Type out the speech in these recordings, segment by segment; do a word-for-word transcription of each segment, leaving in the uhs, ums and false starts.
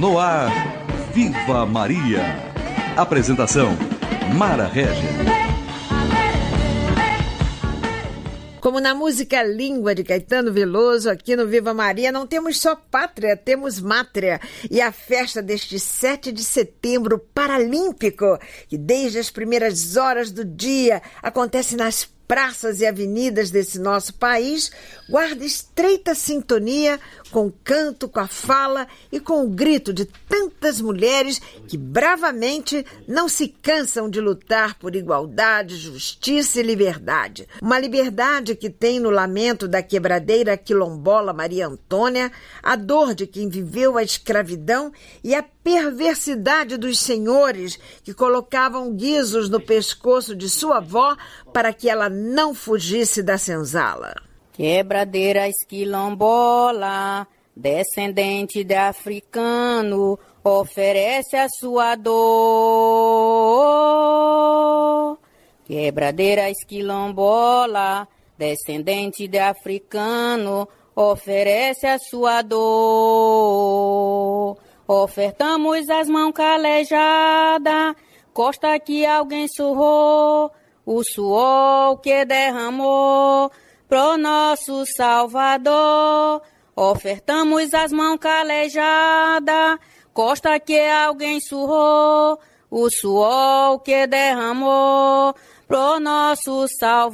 No ar, Viva Maria. Apresentação, Mara Régia. Como na música Língua de Caetano Veloso, aqui no Viva Maria não temos só pátria, temos mátria. E a festa deste sete de setembro paralímpico, que desde as primeiras horas do dia acontece nas praças e avenidas desse nosso país, guarda estreita sintonia com o canto, com a fala e com o grito de tantas mulheres que bravamente não se cansam de lutar por igualdade, justiça e liberdade. Uma liberdade que tem no lamento da quebradeira quilombola Maria Antônia, a dor de quem viveu a escravidão e a perversidade dos senhores que colocavam guizos no pescoço de sua avó para que ela não fugisse da senzala. Quebradeira quilombola, descendente de africano, oferece a sua dor. Quebradeira quilombola, descendente de africano, oferece a sua dor. Ofertamos as mãos calejadas, costa que alguém surrou, o suor que derramou pro nosso Salvador. Ofertamos as mãos calejadas, costa que alguém surrou, o suor que derramou pro nosso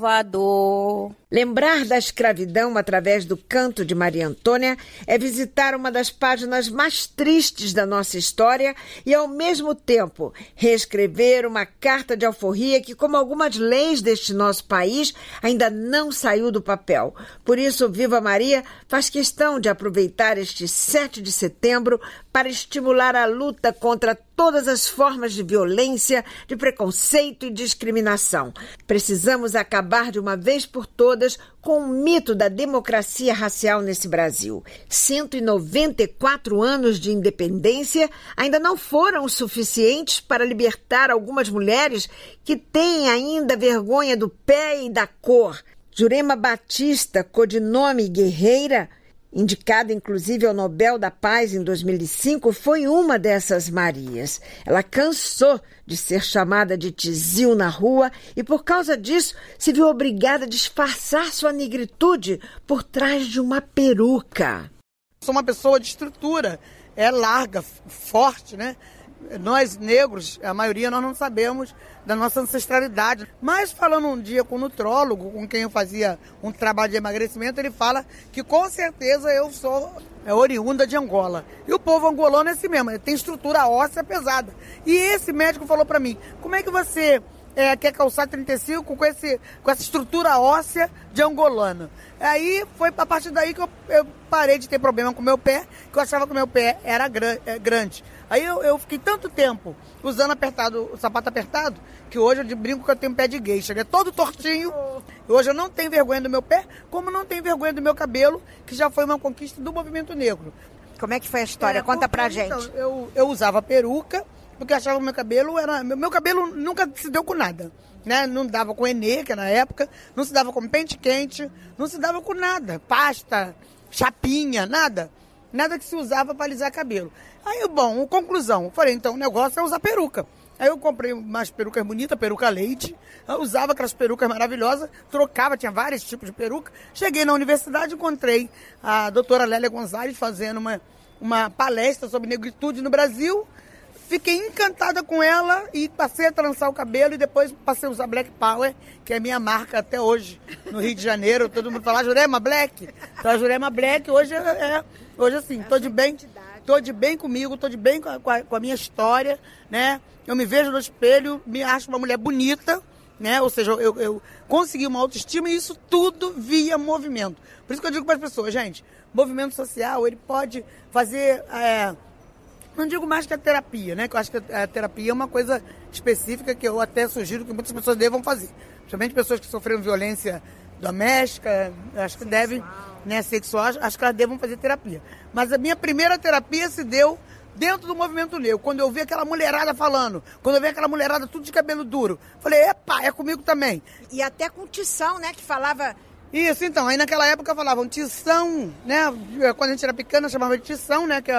Salvador. Lembrar da escravidão através do canto de Maria Antônia é visitar uma das páginas mais tristes da nossa história e, ao mesmo tempo, reescrever uma carta de alforria que, como algumas leis deste nosso país, ainda não saiu do papel. Por isso, Viva Maria faz questão de aproveitar este sete de setembro para estimular a luta contra todas as formas de violência, de preconceito e discriminação. Precisamos acabar de uma vez por todas com o mito da democracia racial nesse Brasil. cento e noventa e quatro anos de independência ainda não foram suficientes para libertar algumas mulheres que têm ainda vergonha do pé e da cor. Jurema Batista, codinome Guerreira, indicada inclusive ao Nobel da Paz em dois mil e cinco, foi uma dessas Marias. Ela cansou de ser chamada de tizil na rua e, por causa disso, se viu obrigada a disfarçar sua negritude por trás de uma peruca. Sou uma pessoa de estrutura, é larga, forte, né? Nós, negros, a maioria, nós não sabemos da nossa ancestralidade. Mas falando um dia com o nutrólogo, com quem eu fazia um trabalho de emagrecimento, ele fala que com certeza eu sou é, oriunda de Angola. E o povo angolano é assim mesmo, ele tem estrutura óssea pesada. E esse médico falou para mim, como é que você é, quer calçar trinta e cinco com, esse, com essa estrutura óssea de angolano? Aí foi a partir daí que eu, eu parei de ter problema com o meu pé, que eu achava que o meu pé era gran, é, grande. Aí eu, eu fiquei tanto tempo usando apertado, o sapato apertado, que hoje eu brinco que eu tenho um pé de geisha, ele é todo tortinho. Hoje eu não tenho vergonha do meu pé, como não tenho vergonha do meu cabelo, que já foi uma conquista do movimento negro. Como é que foi a história? É, Conta pra gente. Então, eu, eu usava peruca, porque eu achava que o meu cabelo era... Meu, meu cabelo nunca se deu com nada, né? Não dava com enê, que na época, não se dava com pente quente, não se dava com nada, pasta, chapinha, nada. Nada que se usava para alisar cabelo. Aí, bom, conclusão, falei, então o negócio é usar peruca. Aí eu comprei umas perucas bonitas, peruca leite, eu usava aquelas perucas maravilhosas, trocava, tinha vários tipos de peruca. Cheguei na universidade, encontrei a doutora Lélia Gonzalez fazendo uma, uma palestra sobre negritude no Brasil. Fiquei encantada com ela e passei a trançar o cabelo e depois passei a usar Black Power, que é minha marca até hoje, no Rio de Janeiro. Todo mundo fala, Jurema Black. Então a Jurema Black hoje é, é hoje assim, tô de bem, tô de bem comigo, tô de bem com a, com a minha história, né? Eu me vejo no espelho, me acho uma mulher bonita, né? Ou seja, eu, eu consegui uma autoestima e isso tudo via movimento. Por isso que eu digo para as pessoas, gente, movimento social, ele pode fazer... É, não digo mais que a terapia, né? Que eu acho que a terapia é uma coisa específica que eu até sugiro que muitas pessoas devam fazer. Principalmente pessoas que sofreram violência doméstica, acho que devem, né, sexual, acho que elas devam fazer terapia. Mas a minha primeira terapia se deu dentro do movimento negro. Quando eu vi aquela mulherada falando, quando eu vi aquela mulherada tudo de cabelo duro, falei, epa, é comigo também. E até com Tição, né, que falava... Isso, então, aí naquela época falavam Tição, né, quando a gente era pequena chamava de Tição, né, que é...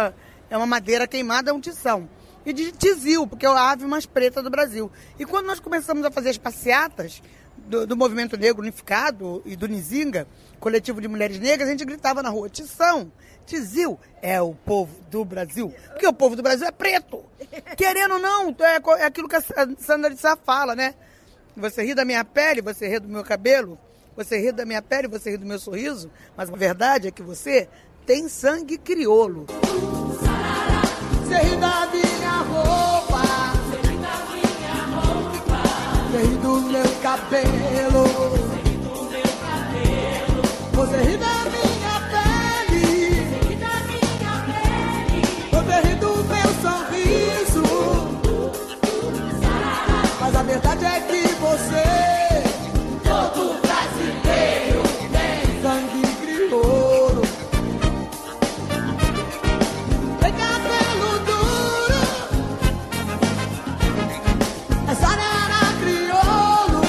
é uma madeira queimada, é um tição. E de tizil, porque é a ave mais preta do Brasil. E quando nós começamos a fazer as passeatas do, do Movimento Negro Unificado e do Nizinga, coletivo de mulheres negras, a gente gritava na rua, tição, tizil é o povo do Brasil. Porque o povo do Brasil é preto. Querendo ou não, é, é aquilo que a Sandra de Sá fala, né? Você ri da minha pele, você ri do meu cabelo, você ri da minha pele, você ri do meu sorriso, mas a verdade é que você tem sangue crioulo. Você ri da minha roupa, você ri da minha roupa, você ri do meu cabelo, você ri do meu cabelo, você ri da minha pele, você ri da minha pele, você ri do meu sorriso, mas a verdade é que você, todo brasileiro, tem sangue crioulo. Tem cabelo duro, essa nera crioulo.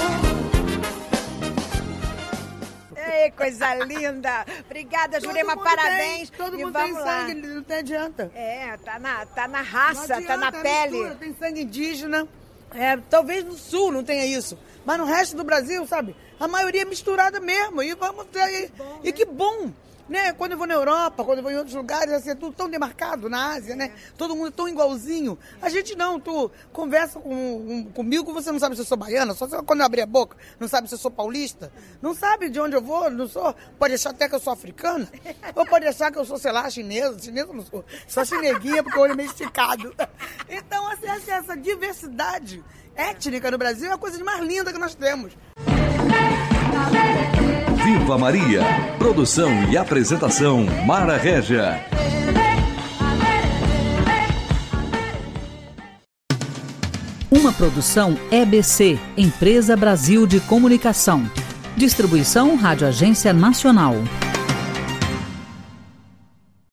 Ei, coisa linda! Obrigada, Jurema, Todo mundo parabéns. tem, todo e mundo vamos tem lá. sangue, não tem adianta. É, tá na, tá na Não raça, adianta, tá na é pele. mistura, tem sangue indígena. É, talvez no sul não tenha isso, mas no resto do Brasil, sabe? A maioria é misturada mesmo. E vamos ter aí. E que bom! Né? Quando eu vou na Europa, quando eu vou em outros lugares, assim, é tudo tão demarcado, na Ásia, né? Todo mundo tão igualzinho. A gente não, tu conversa com, com, comigo, você não sabe se eu sou baiana, só quando eu abrir a boca, não sabe se eu sou paulista, não sabe de onde eu vou, não sou, pode achar até que eu sou africana, ou pode achar que eu sou, sei lá, chinesa, chinesa eu não sou, só chineguinha porque o olho é meio esticado. Então, assim, essa, essa diversidade étnica no Brasil é a coisa de mais linda que nós temos. Viva Maria! Produção e apresentação Mara Régia. Uma produção E B C, Empresa Brasil de Comunicação. Distribuição Rádio Agência Nacional.